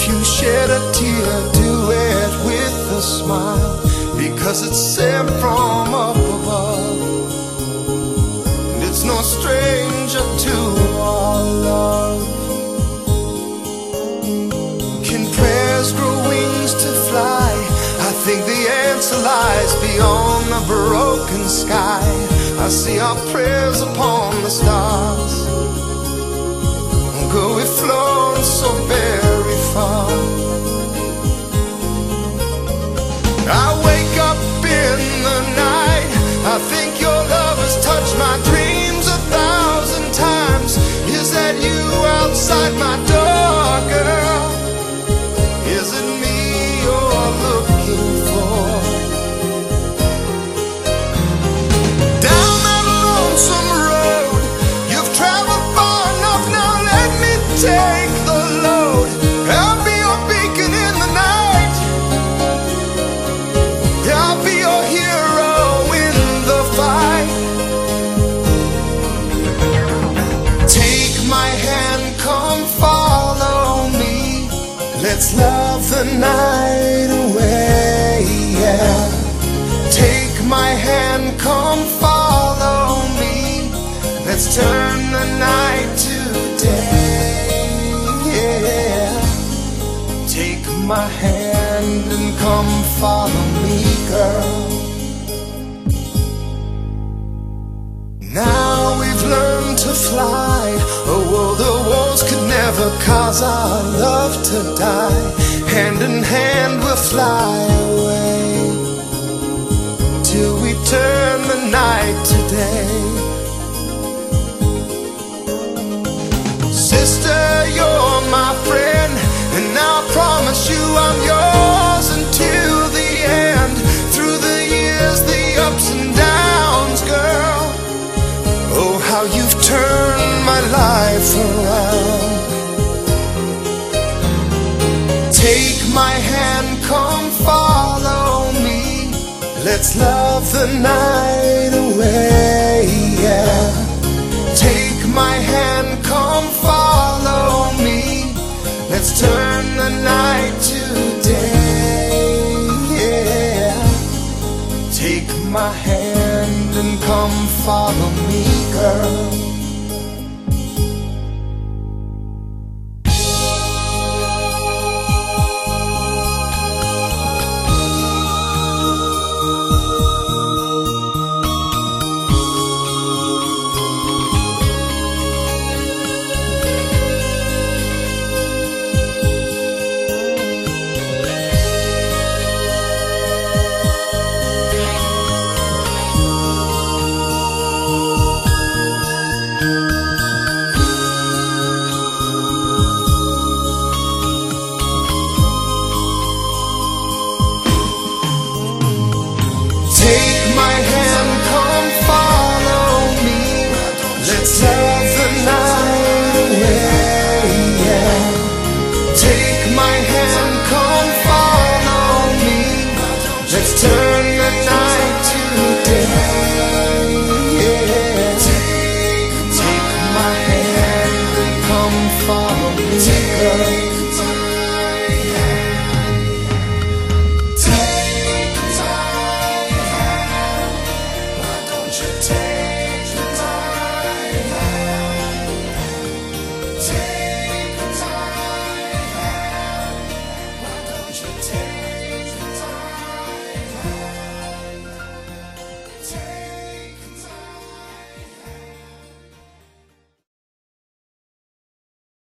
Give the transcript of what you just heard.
If you shed a tear, do it with a smile, because it's sent from up above, and it's no stranger to our love. Can prayers grow wings to fly? I think the answer lies beyond the broken sky. I see our prayers upon the stars. Girl, we've flown so very far. I wake up in the night, I think your love has touched my dreams 1,000 times. Is that you outside my door, girl? Is it me you're looking for? Down that lonesome road, you've traveled far enough, now let me take the load. I'll be your beacon in the night, I'll be your hero in the fight. Take my hand, come follow me, let's love the night away, yeah. Take my hand, come follow me, let's turn the night to day, yeah. Take my hand and come follow me, girl. Now we've learned to fly, oh, the walls could never cause our love to die. Hand in hand we'll fly away, till we turn the night to day. Sister, you're my friend, and I promise you I'm yours until the end. Through the years, the ups and downs, girl, oh, how you've turned my life around. Take my hand, come follow me, let's love the night away, yeah. Take my hand, come follow me, let's turn the night to day, yeah. Take my hand and come follow me, girl. Take my hand, come follow me, let's